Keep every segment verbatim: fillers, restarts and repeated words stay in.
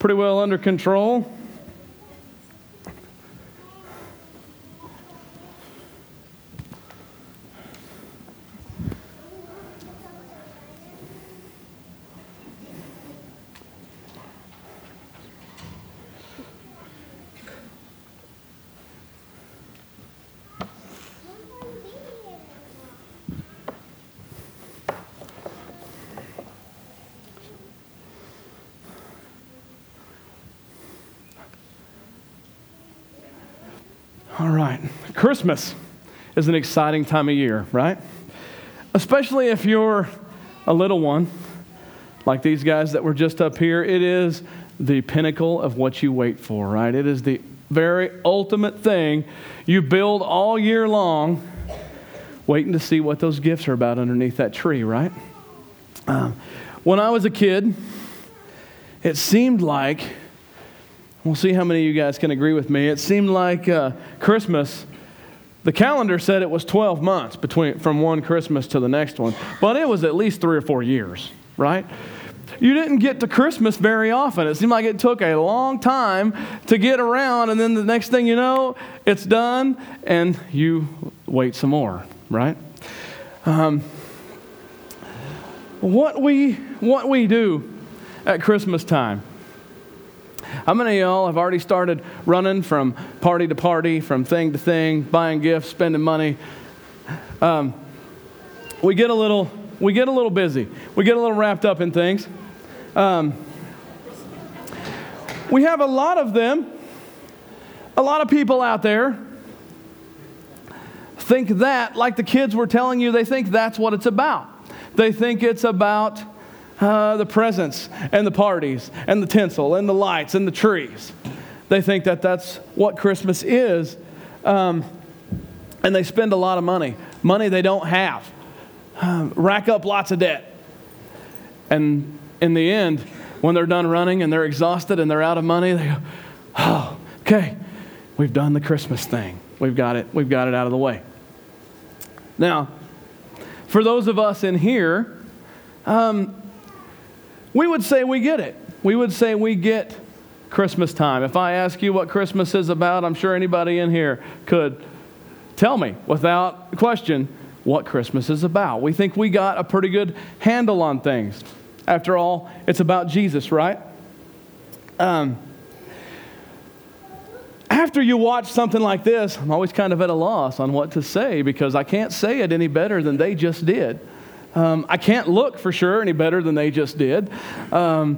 pretty well under control. All right, Christmas is an exciting time of year, right? Especially if you're a little one, like these guys that were just up here. It is the pinnacle of what you wait for, right? It is the very ultimate thing you build all year long, waiting to see what those gifts are about underneath that tree, right? Um, when I was a kid, it seemed like, we'll see how many of you guys can agree with me. It seemed like uh, Christmas, the calendar said it was twelve months between from one Christmas to the next one, but it was at least three or four years, right? You didn't get to Christmas very often. It seemed like it took a long time to get around, and then the next thing you know, it's done, and you wait some more, right? Um, what we what we do at Christmas time. How many of y'all have already started running from party to party, from thing to thing, buying gifts, spending money? Um, we get a little, we get a little busy. We get a little wrapped up in things. Um, we have a lot of them. A lot of people out there think that, like the kids were telling you, they think that's what it's about. They think it's about Uh, the presents and the parties and the tinsel and the lights and the trees. They think that that's what Christmas is. Um, and they spend a lot of money. Money they don't have. Um, rack up lots of debt. And in the end, when they're done running and they're exhausted and they're out of money, they go, oh, okay, we've done the Christmas thing. We've got it. We've got it out of the way. Now, for those of us in here, um, we would say we get it. We would say we get Christmas time. If I ask you what Christmas is about, I'm sure anybody in here could tell me without question what Christmas is about. We think we got a pretty good handle on things. After all, it's about Jesus, right? Um, after you watch something like this, I'm always kind of at a loss on what to say because I can't say it any better than they just did. Um, I can't look for sure any better than they just did. Um,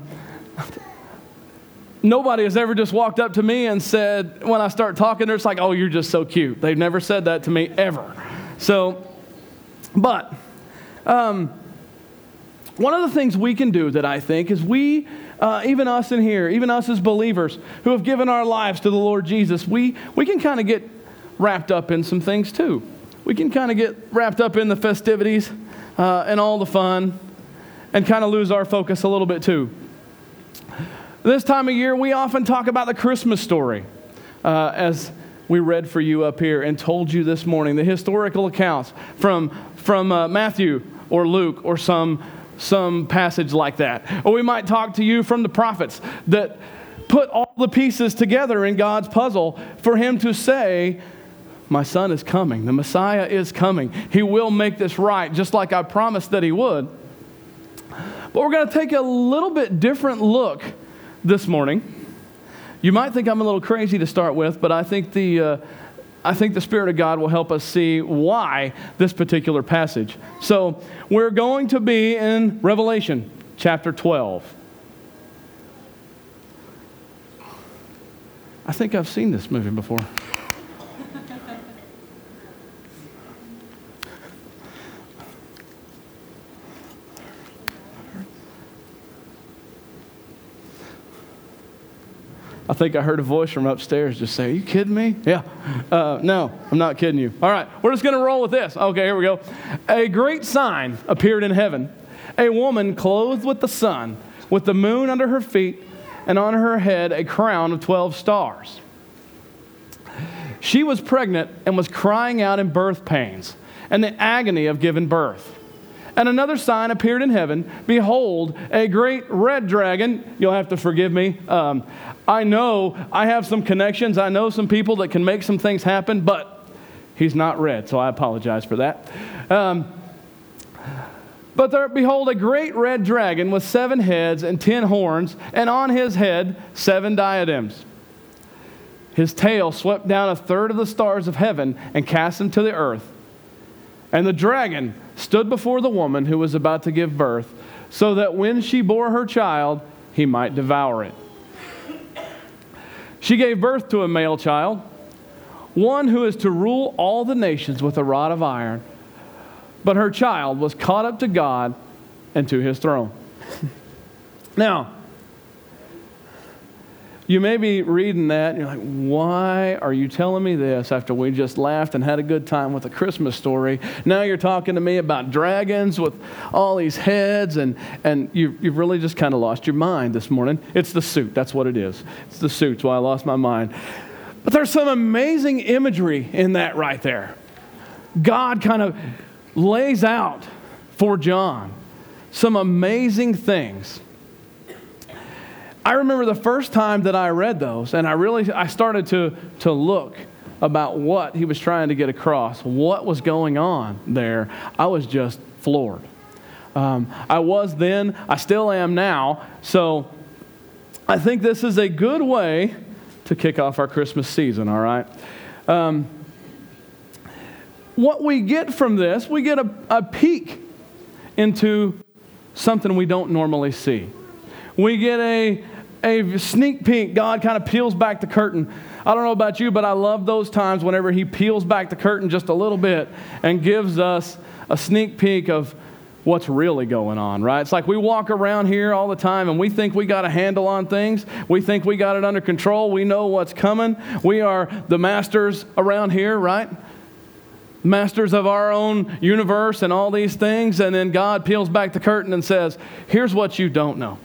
nobody has ever just walked up to me and said, when I start talking, they're just like, oh, you're just so cute. They've never said that to me ever. So, but um, one of the things we can do that I think is we, uh, even us in here, even us as believers who have given our lives to the Lord Jesus, we, we can kind of get wrapped up in some things too. We can kind of get wrapped up in the festivities Uh, and all the fun, and kind of lose our focus a little bit too. This time of year, we often talk about the Christmas story, uh, as we read for you up here and told you this morning, the historical accounts from from uh, Matthew or Luke or some some passage like that. Or we might talk to you from the prophets that put all the pieces together in God's puzzle for Him to say, my son is coming. The Messiah is coming. He will make this right, just like I promised that He would. But we're going to take a little bit different look this morning. You might think I'm a little crazy to start with, but I think the uh, I think the Spirit of God will help us see why this particular passage. So we're going to be in Revelation chapter twelve. I think I've seen this movie before. I think I heard a voice from upstairs just say, are you kidding me? Yeah. Uh, no, I'm not kidding you. All right, we're just going to roll with this. Okay, here we go. A great sign appeared in heaven. A woman clothed with the sun, with the moon under her feet, and on her head a crown of twelve stars. She was pregnant and was crying out in birth pains and the agony of giving birth. And another sign appeared in heaven. Behold, a great red dragon. You'll have to forgive me. Um, I know I have some connections. I know some people that can make some things happen, but he's not red, so I apologize for that. Um, but there, behold, a great red dragon with seven heads and ten horns, and on his head seven diadems. His tail swept down a third of the stars of heaven and cast them to the earth. And the dragon stood before the woman who was about to give birth, so that when she bore her child, he might devour it. She gave birth to a male child, one who is to rule all the nations with a rod of iron. But her child was caught up to God and to his throne. Now, you may be reading that and you're like, why are you telling me this after we just laughed and had a good time with a Christmas story? Now you're talking to me about dragons with all these heads, and, and you, you've really just kind of lost your mind this morning. It's the suit. That's what it is. It's the suit's why I lost my mind. But there's some amazing imagery in that right there. God kind of lays out for John some amazing things. I remember the first time that I read those, and I really I started to, to look about what he was trying to get across, what was going on there. I was just floored. Um, I was then, I still am now, so I think this is a good way to kick off our Christmas season, all right? Um, what we get from this, we get a, a peek into something we don't normally see. We get a A sneak peek. God kind of peels back the curtain. I don't know about you, but I love those times whenever he peels back the curtain just a little bit and gives us a sneak peek of what's really going on, right? It's like we walk around here all the time and we think we got a handle on things. We think we got it under control. We know what's coming. We are the masters around here, right? Masters of our own universe and all these things. And then God peels back the curtain and says, here's what you don't know.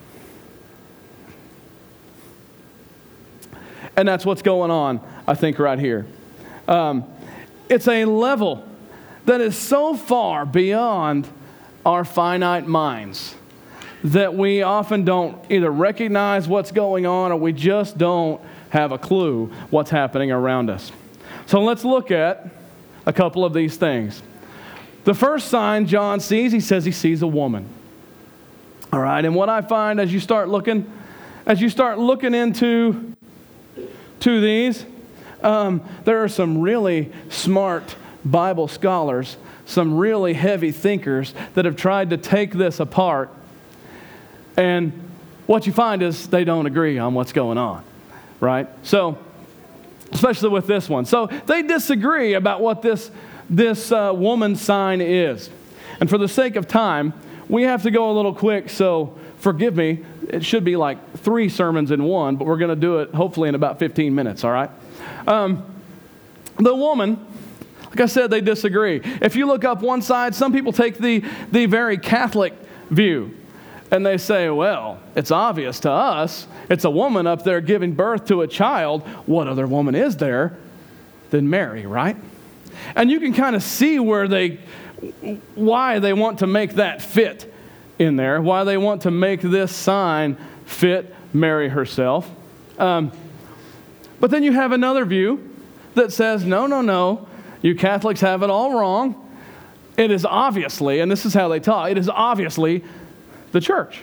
And that's what's going on, I think, right here. Um, it's a level that is so far beyond our finite minds that we often don't either recognize what's going on or we just don't have a clue what's happening around us. So let's look at a couple of these things. The first sign John sees, he says he sees a woman. All right, and what I find as you start looking, as you start looking into to these, um, there are some really smart Bible scholars, some really heavy thinkers that have tried to take this apart. And what you find is they don't agree on what's going on, right? So, especially with this one. So they disagree about what this, this uh, woman sign is. And for the sake of time, we have to go a little quick, so forgive me. It should be like three sermons in one, but we're going to do it hopefully in about fifteen minutes, all right? Um, the woman, like I said, they disagree. If you look up one side, some people take the, the very Catholic view, and they say, well, it's obvious to us. It's a woman up there giving birth to a child. What other woman is there than Mary, right? And you can kind of see where they, why they want to make that fit in there, why they want to make this sign fit Mary herself. Um, but then you have another view that says, no, no, no, you Catholics have it all wrong. It is obviously, and this is how they talk, it is obviously the church.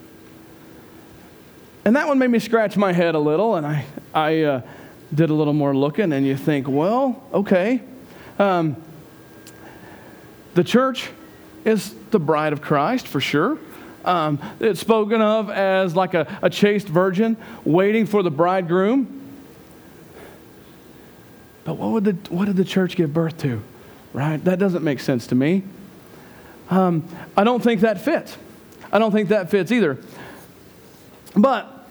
And that one made me scratch my head a little, and I, I uh, did a little more looking, and you think, well, okay. Um, the church is the bride of Christ, for sure. Um, it's spoken of as like a, a chaste virgin waiting for the bridegroom. But what would the what did the church give birth to? Right? That doesn't make sense to me. Um, I don't think that fits. I don't think that fits either. But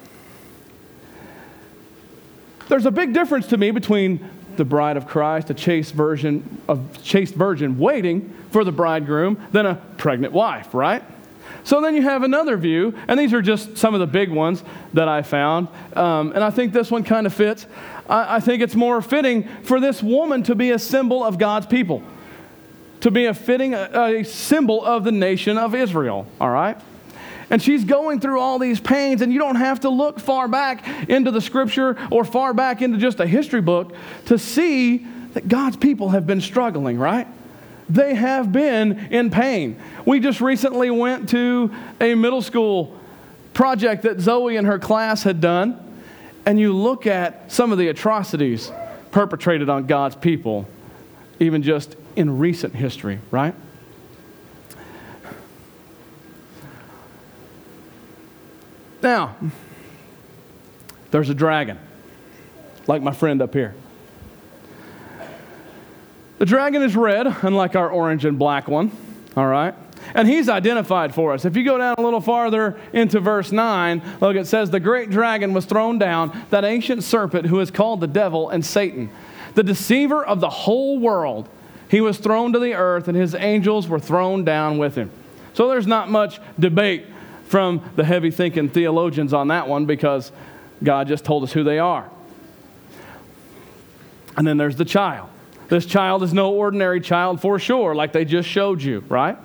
there's a big difference to me between the bride of Christ, a chaste virgin, a chaste virgin waiting for the bridegroom, than a pregnant wife, right? So then you have another view, and these are just some of the big ones that I found, um, and I think this one kind of fits. I, I think it's more fitting for this woman to be a symbol of God's people, to be a fitting a, a symbol of the nation of Israel, all right? And she's going through all these pains, and you don't have to look far back into the Scripture or far back into just a history book to see that God's people have been struggling, right? They have been in pain. We just recently went to a middle school project that Zoe and her class had done, and you look at some of the atrocities perpetrated on God's people, even just in recent history, right? Now, there's a dragon, like my friend up here. The dragon is red, unlike our orange and black one, all right? And he's identified for us. If you go down a little farther into verse nine, look, it says, the great dragon was thrown down, that ancient serpent who is called the devil and Satan, the deceiver of the whole world. He was thrown to the earth, and his angels were thrown down with him. So there's not much debate from the heavy-thinking theologians on that one, because God just told us who they are. And then there's the child. This child is no ordinary child for sure, like they just showed you, right?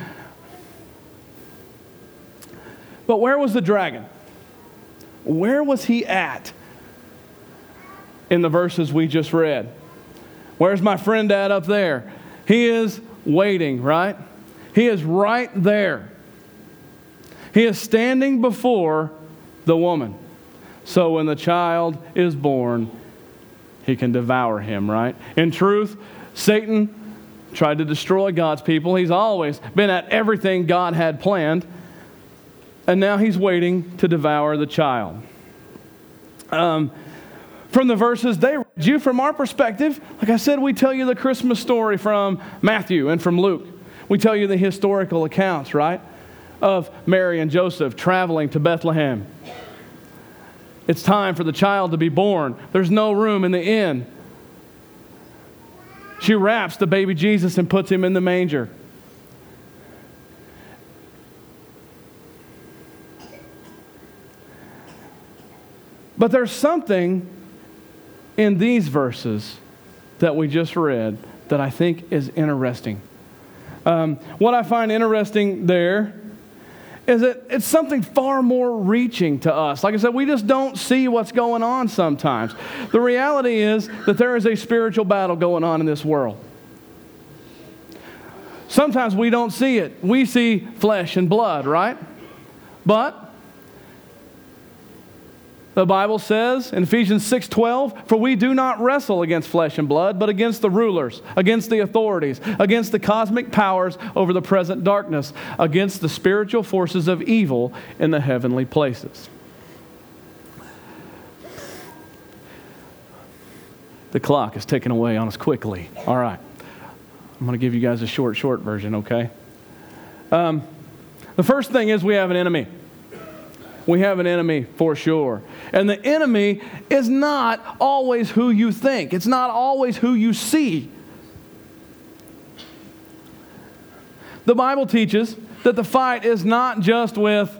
But where was the dragon? Where was he at in the verses we just read? Where's my friend at up there? He is waiting, right? He is right there. He is standing before the woman. So when the child is born, he can devour him, right? In truth, Satan tried to destroy God's people. He's always been at everything God had planned. And now he's waiting to devour the child. Um, from the verses they read you, from our perspective, like I said, we tell you the Christmas story from Matthew and from Luke. We tell you the historical accounts, right, of Mary and Joseph traveling to Bethlehem. It's time for the child to be born. There's no room in the inn. She wraps the baby Jesus and puts him in the manger. But there's something in these verses that we just read that I think is interesting. Um, what I find interesting there is that it's something far more reaching to us. Like I said, we just don't see what's going on sometimes. The reality is that there is a spiritual battle going on in this world. Sometimes we don't see it. We see flesh and blood, right? But the Bible says in Ephesians six twelve, for we do not wrestle against flesh and blood, but against the rulers, against the authorities, against the cosmic powers over the present darkness, against the spiritual forces of evil in the heavenly places. The clock is ticking away on us quickly. All right. I'm going to give you guys a short, short version, okay? Um, the first thing is we have an enemy. We have an enemy for sure. And the enemy is not always who you think. It's not always who you see. The Bible teaches that the fight is not just with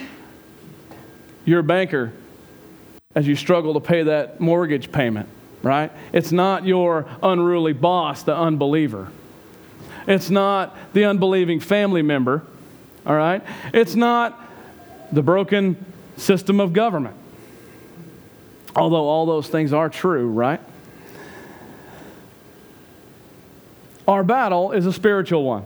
your banker as you struggle to pay that mortgage payment, right? It's not your unruly boss, the unbeliever. It's not the unbelieving family member, all right? It's not the broken system of government. Although all those things are true, right? Our battle is a spiritual one.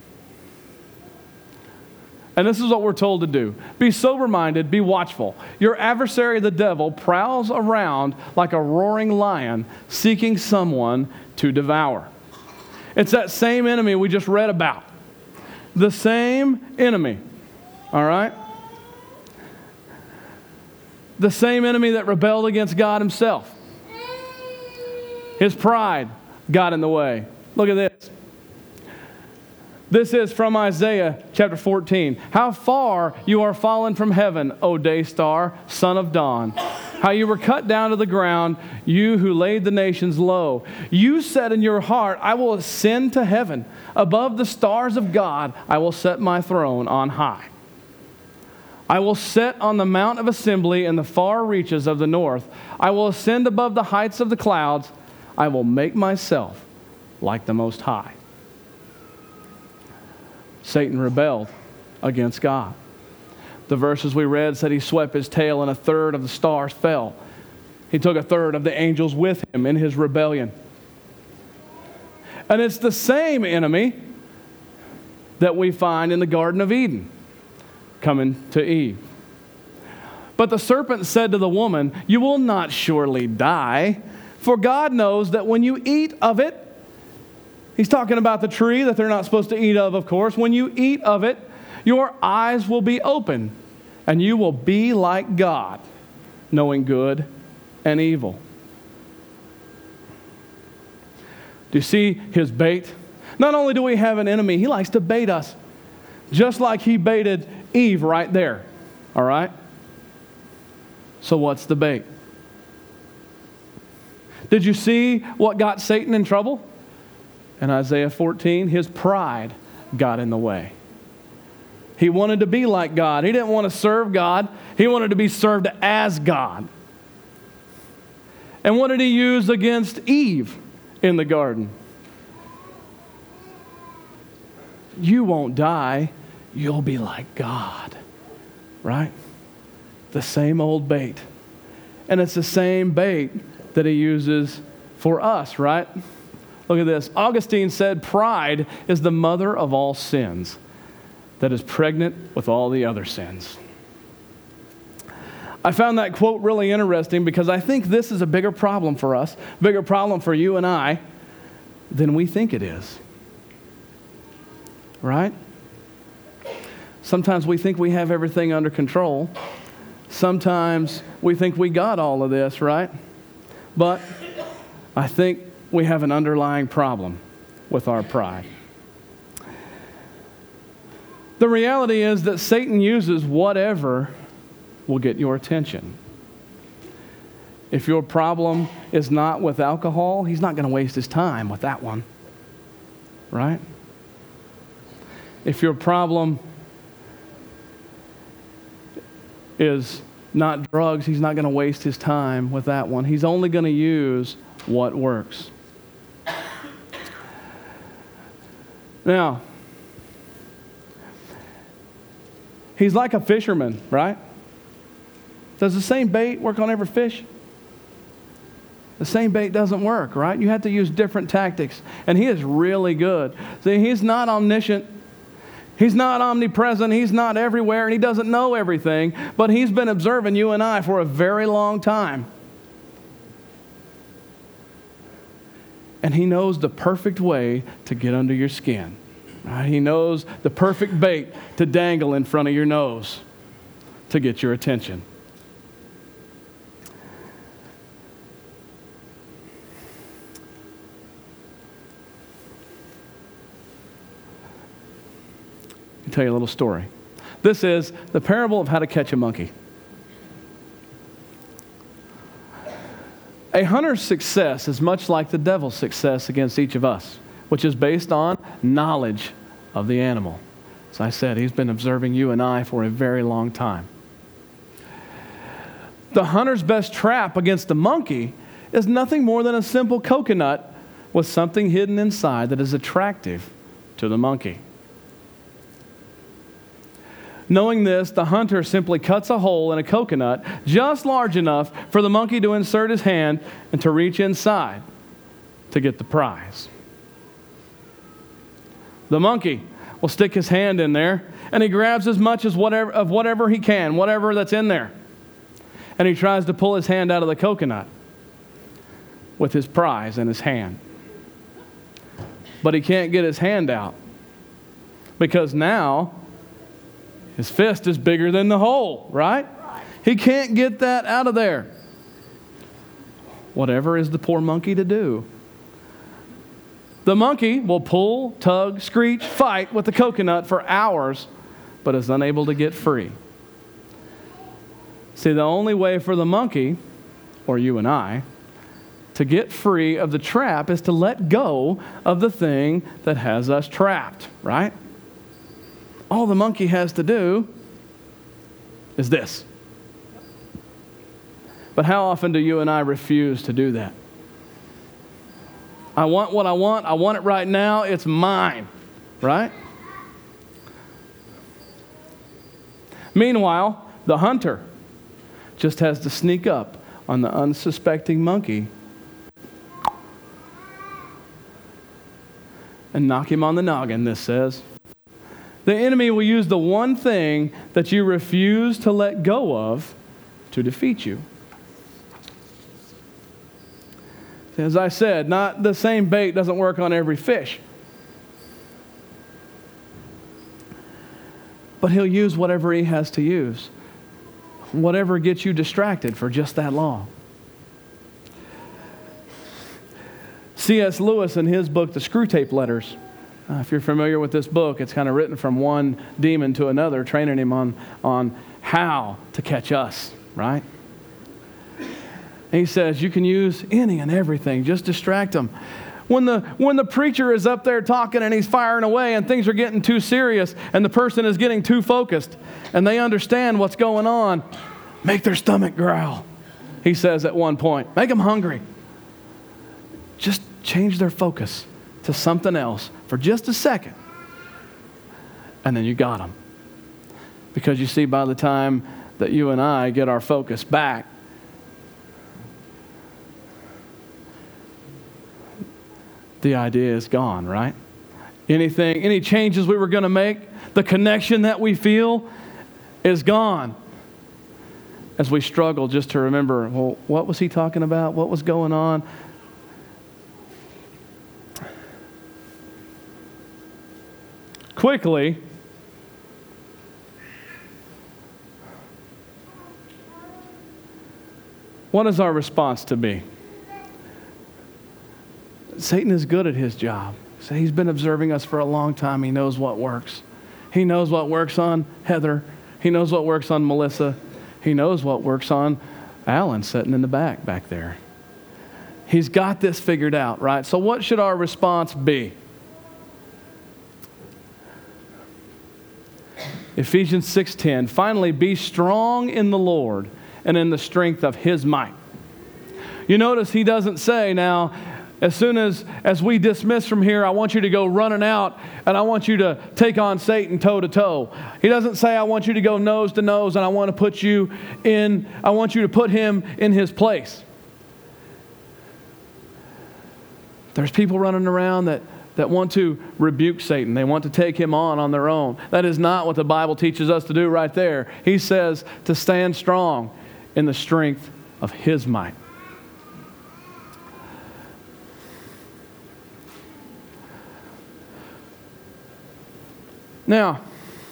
And this is what we're told to do. Be sober-minded, be watchful. Your adversary, the devil, prowls around like a roaring lion, seeking someone to devour. It's that same enemy we just read about. The same enemy, all right? The same enemy that rebelled against God himself. His pride got in the way. Look at this. This is from Isaiah chapter fourteen. How far you are fallen from heaven, O day star, son of dawn. How you were cut down to the ground, you who laid the nations low. You said in your heart, I will ascend to heaven. Above the stars of God, I will set my throne on high. I will sit on the mount of assembly in the far reaches of the north. I will ascend above the heights of the clouds. I will make myself like the Most High. Satan rebelled against God. The verses we read said he swept his tail and a third of the stars fell. He took a third of the angels with him in his rebellion. And it's the same enemy that we find in the Garden of Eden coming to Eve. But the serpent said to the woman, "You will not surely die, for God knows that when you eat of it," he's talking about the tree that they're not supposed to eat of, of course. "When you eat of it, your eyes will be open, and you will be like God, knowing good and evil." Do you see his bait? Not only do we have an enemy, he likes to bait us, just like he baited Eve right there. All right? So what's the bait? Did you see what got Satan in trouble? In Isaiah fourteen, his pride got in the way. He wanted to be like God. He didn't want to serve God. He wanted to be served as God. And what did he use against Eve in the garden? You won't die. You'll be like God. Right? The same old bait. And it's the same bait that he uses for us, right? Look at this. Augustine said, "Pride is the mother of all sins that is pregnant with all the other sins." I found that quote really interesting because I think this is a bigger problem for us, bigger problem for you and I than we think it is. Right? Sometimes we think we have everything under control. Sometimes we think we got all of this, right? But I think we have an underlying problem with our pride. The reality is that Satan uses whatever will get your attention. If your problem is not with alcohol, he's not going to waste his time with that one. Right? If your problem is not drugs, he's not going to waste his time with that one. He's only going to use what works. Now, he's like a fisherman, right? Does the same bait work on every fish? The same bait doesn't work, right? You have to use different tactics. And he is really good. See, he's not omniscient. He's not omnipresent. He's not everywhere. And he doesn't know everything. But he's been observing you and I for a very long time. And he knows the perfect way to get under your skin. Right? He knows the perfect bait to dangle in front of your nose to get your attention. I'll tell you a little story. This is the parable of how to catch a monkey. A hunter's success is much like the devil's success against each of us, which is based on knowledge of the animal. As I said, he's been observing you and I for a very long time. The hunter's best trap against the monkey is nothing more than a simple coconut with something hidden inside that is attractive to the monkey. Knowing this, the hunter simply cuts a hole in a coconut just large enough for the monkey to insert his hand and to reach inside to get the prize. The monkey will stick his hand in there and he grabs as much as whatever of whatever he can, whatever that's in there. And he tries to pull his hand out of the coconut with his prize in his hand. But he can't get his hand out because now his fist is bigger than the hole, right? He can't get that out of there. Whatever is the poor monkey to do? The monkey will pull, tug, screech, fight with the coconut for hours, but is unable to get free. See, the only way for the monkey, or you and I, to get free of the trap is to let go of the thing that has us trapped, right? All the monkey has to do is this. But how often do you and I refuse to do that? I want what I want. I want it right now. It's mine, right? Meanwhile, the hunter just has to sneak up on the unsuspecting monkey and knock him on the noggin, this says. The enemy will use the one thing that you refuse to let go of to defeat you. As I said, not the same bait doesn't work on every fish. But he'll use whatever he has to use. Whatever gets you distracted for just that long. C S Lewis, in his book, The Screwtape Letters, uh, if you're familiar with this book, it's kind of written from one demon to another, training him on, on how to catch us, right? And he says, you can use any and everything. Just distract them. When the, when the preacher is up there talking and he's firing away and things are getting too serious and the person is getting too focused and they understand what's going on, make their stomach growl, he says at one point. Make them hungry. Just change their focus to something else for just a second. And then you got them. Because you see, by the time that you and I get our focus back, the idea is gone, right? Anything, any changes we were going to make, the connection that we feel is gone. As we struggle just to remember, well, what was he talking about? What was going on? Quickly, what is our response to be? Satan is good at his job. So he's been observing us for a long time. He knows what works. He knows what works on Heather. He knows what works on Melissa. He knows what works on Alan sitting in the back back there. He's got this figured out, right? So what should our response be? Ephesians six ten, finally be strong in the Lord and in the strength of his might. You notice he doesn't say, now, as soon as, as we dismiss from here, I want you to go running out and I want you to take on Satan toe to toe. He doesn't say, I want you to go nose to nose and I want to put you in, I want you to put him in his place. There's people running around that, that want to rebuke Satan. They want to take him on on their own. That is not what the Bible teaches us to do right there. He says to stand strong in the strength of his might. Now,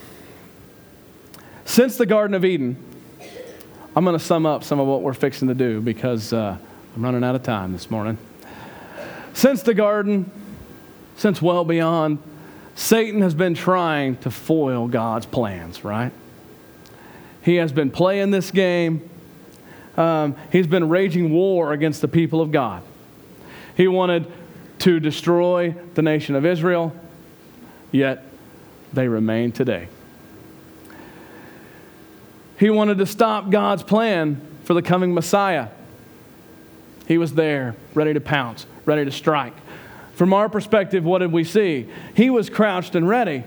since the Garden of Eden, I'm going to sum up some of what we're fixing to do because uh, I'm running out of time this morning. Since the garden, since well beyond, Satan has been trying to foil God's plans, right? He has been playing this game. Um, he's been raging war against the people of God. He wanted to destroy the nation of Israel, yet they remain today. He wanted to stop God's plan for the coming Messiah. He was there, ready to pounce, ready to strike. From our perspective, what did we see? He was crouched and ready.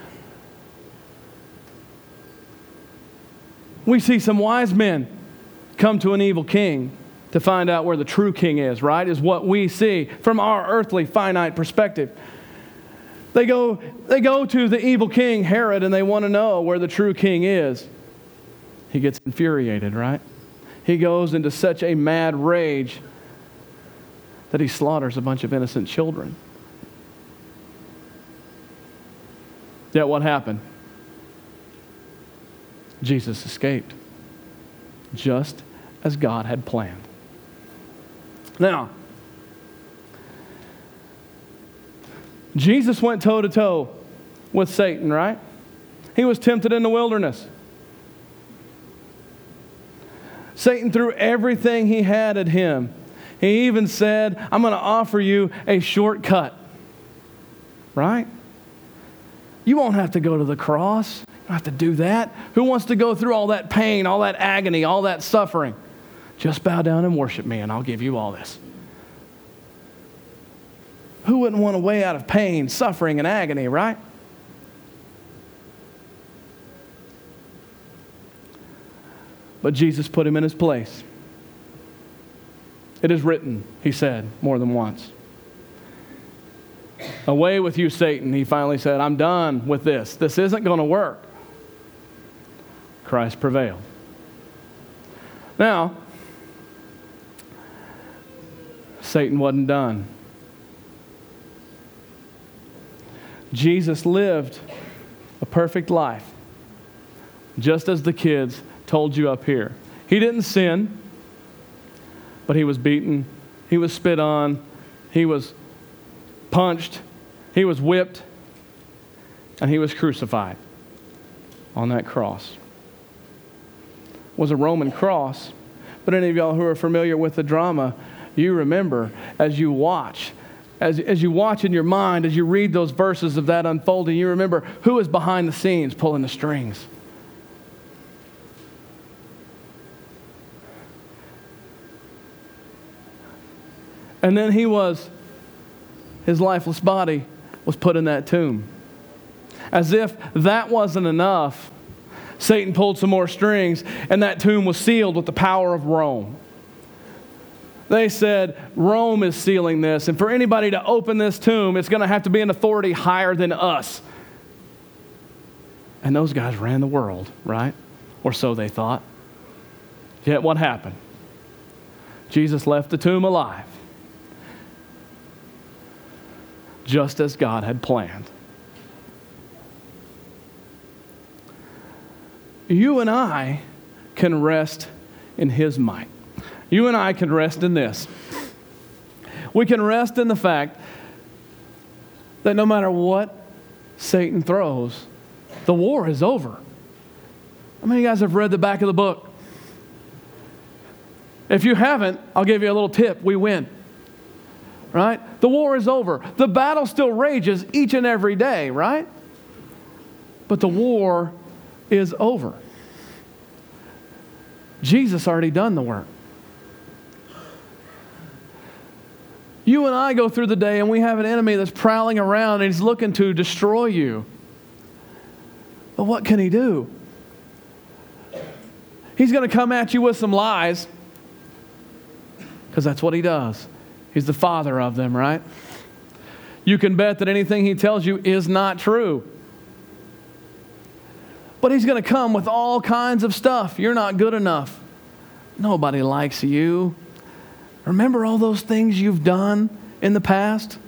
We see some wise men come to an evil king to find out where the true king is, right? Is what we see from our earthly, finite perspective. They go, they go to the evil king, Herod, and they want to know where the true king is. He gets infuriated, right? He goes into such a mad rage that he slaughters a bunch of innocent children. Yet what happened? Jesus escaped, just as God had planned. Now, Jesus went toe-to-toe with Satan, right? He was tempted in the wilderness. Satan threw everything he had at him. He even said, I'm going to offer you a shortcut. Right? You won't have to go to the cross. You don't have to do that. Who wants to go through all that pain, all that agony, all that suffering? Just bow down and worship me and I'll give you all this. Who wouldn't want a way out of pain, suffering, and agony, right? But Jesus put him in his place. It is written, he said more than once. Away with you, Satan. He finally said, I'm done with this. This isn't going to work. Christ prevailed. Now, Satan wasn't done. Jesus lived a perfect life, just as the kids told you up here. He didn't sin, but he was beaten, he was spit on, he was punched, he was whipped, and he was crucified on that cross. It was a Roman cross, but any of y'all who are familiar with the drama, you remember as you watch, as, as you watch in your mind, as you read those verses of that unfolding, you remember who is behind the scenes pulling the strings. And then he was, his lifeless body was put in that tomb. As if that wasn't enough, Satan pulled some more strings, and that tomb was sealed with the power of Rome. They said, Rome is sealing this, and for anybody to open this tomb, it's going to have to be an authority higher than us. And those guys ran the world, right? Or so they thought. Yet what happened? Jesus left the tomb alive, just as God had planned. You and I can rest in His might. You and I can rest in this. We can rest in the fact that no matter what Satan throws, the war is over. How many of you guys have read the back of the book? If you haven't, I'll give you a little tip. We win. Right? The war is over. The battle still rages each and every day, right? But the war is over. Jesus already done the work. You and I go through the day and we have an enemy that's prowling around and he's looking to destroy you. But what can he do? He's going to come at you with some lies, because that's what he does. He's the father of them, right? You can bet that anything he tells you is not true. But he's going to come with all kinds of stuff. You're not good enough. Nobody likes you. Remember all those things you've done in the past?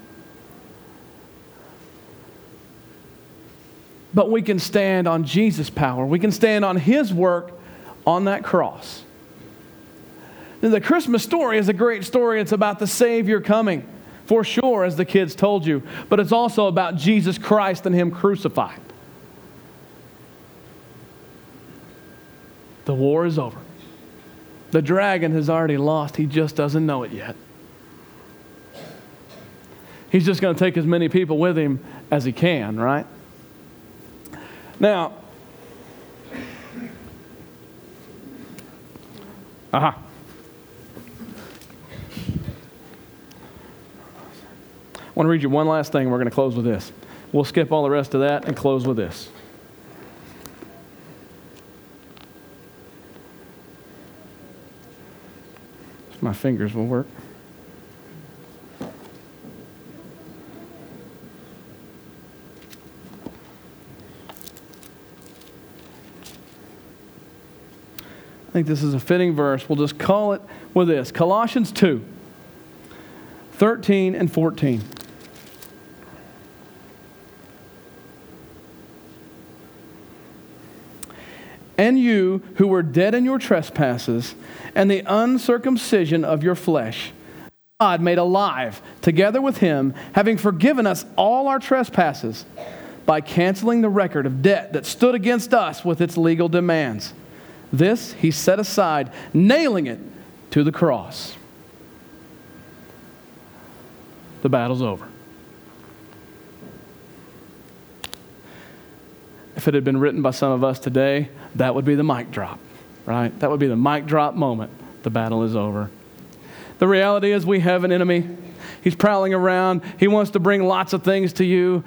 But we can stand on Jesus' power. We can stand on His work on that cross. Now, the Christmas story is a great story. It's about the Savior coming, for sure, as the kids told you. But it's also about Jesus Christ and Him crucified. The war is over. The dragon has already lost. He just doesn't know it yet. He's just going to take as many people with him as he can, right? Now, aha. I want to read you one last thing. We're going to close with this. We'll skip all the rest of that and close with this. If my fingers will work. I think this is a fitting verse. We'll just call it with this. Colossians two, thirteen and fourteen. And you who were dead in your trespasses and the uncircumcision of your flesh, God made alive together with Him, having forgiven us all our trespasses by canceling the record of debt that stood against us with its legal demands. This He set aside, nailing it to the cross. The battle's over. If it had been written by some of us today, that would be the mic drop, right? That would be the mic drop moment. The battle is over. The reality is we have an enemy. He's prowling around. He wants to bring lots of things to you,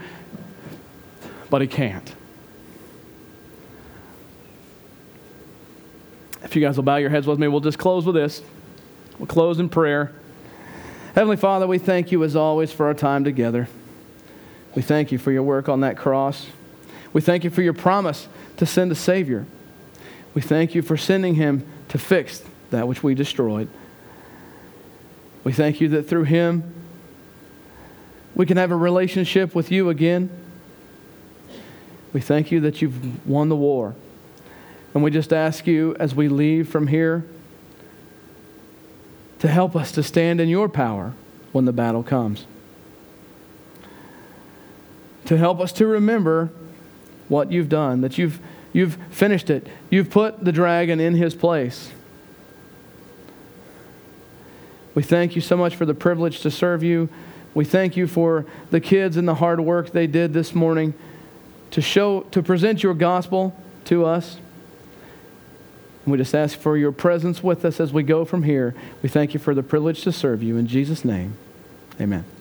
but he can't. If you guys will bow your heads with me, we'll just close with this. We'll close in prayer. Heavenly Father, we thank you as always for our time together. We thank you for your work on that cross. We thank you for your promise to send a Savior. We thank you for sending him to fix that which we destroyed. We thank you that through him, we can have a relationship with you again. We thank you that you've won the war. And we just ask you as we leave from here to help us to stand in your power when the battle comes. To help us to remember what you've done, that you've, you've finished it. You've put the dragon in his place. We thank you so much for the privilege to serve you. We thank you for the kids and the hard work they did this morning to show, to present your gospel to us. And we just ask for your presence with us as we go from here. We thank you for the privilege to serve you. In Jesus' name, amen.